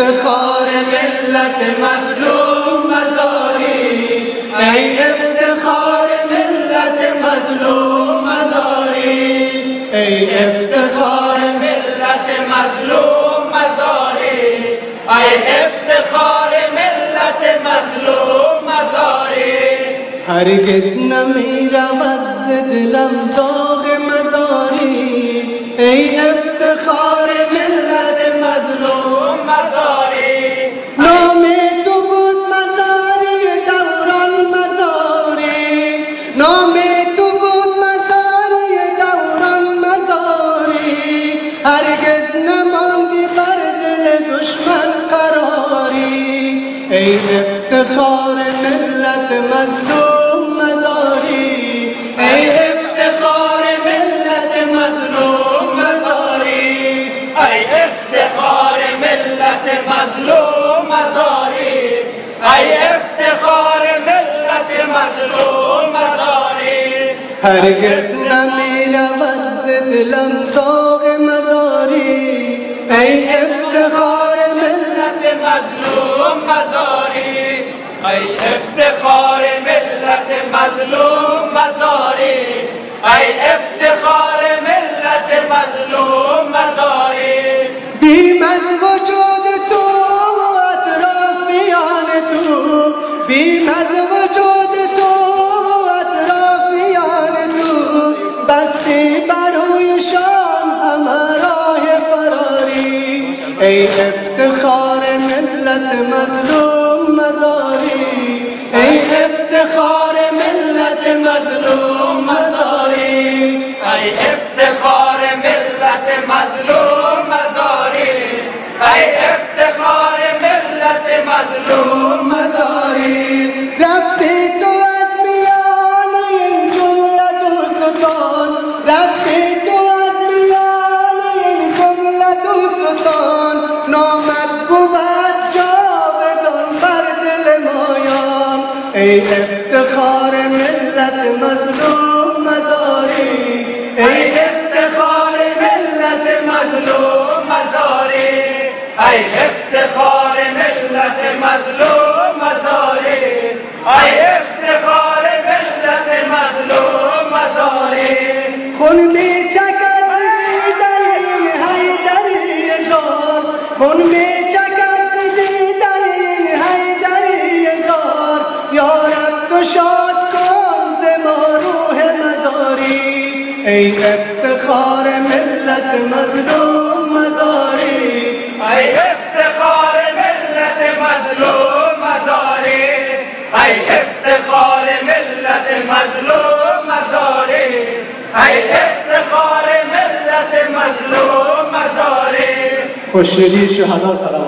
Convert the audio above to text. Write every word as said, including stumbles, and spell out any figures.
افتخار ملت مظلوم مزاری، ای افتخار ملت مظلوم مزاری، ای افتخار ملت مظلوم مزاری، ای افتخار ملت مظلوم مزاری. هرگز نمیرود ز دلم داغ مزاری، ای افتخار ملت مظلوم مزاری. نام تو بود مزاری دوران مزاری، نام تو بود مزاری دوران مزاری. هرگز نماندی بر دل دشمن قراری، ای افتخار ملت مظلوم مزاری، ای افتخار ملت مظلوم مزاری، ای افتخار ملت مظلوم مزاری، ای افتخار ملت مظلوم مزاری. هرگز نمیرود ز دلم داغ مزاری، ای افتخار ملت مظلوم مزاری، ای افتخار ملت مظلوم مزاری، ای افتخار ملت مظلوم مزاری. بیم از وجود تو اطرافیان تو، بیم از وجود تو اطرافیان تو، بستی برویشان همه راه فراری، ای افتخار ملت مظلوم مزاری، ای افتخار ملت مظلوم مزاری، ای افتخار ملت مظلوم مزاری، ای افتخار ملت مظلوم مزاری. رفتی تو از میان این جمله دوستان، رفتی تو از میان این جمله دوستان، نامت بود جاودان بر دل مایان، ای افتخار ملت مظلوم مزاری، ای افتخار ملت مظلوم مزاری، ای افتخار ملت مظلوم مزاری، ای افتخار ملت مظلوم مزاری. خون می چکد دیده این حیدری زار، خون می چکد دیده این حیدری زار. یا رب تو شاد کن ز ما روح مزاری، ای افتخار ملت مظلوم مزاری، ای افتخار ملت مظلوم مزاری، ای افتخار ملت مظلوم مزاری، ای افتخار ملت مظلوم مزاری. خوشیری شهدا سلام.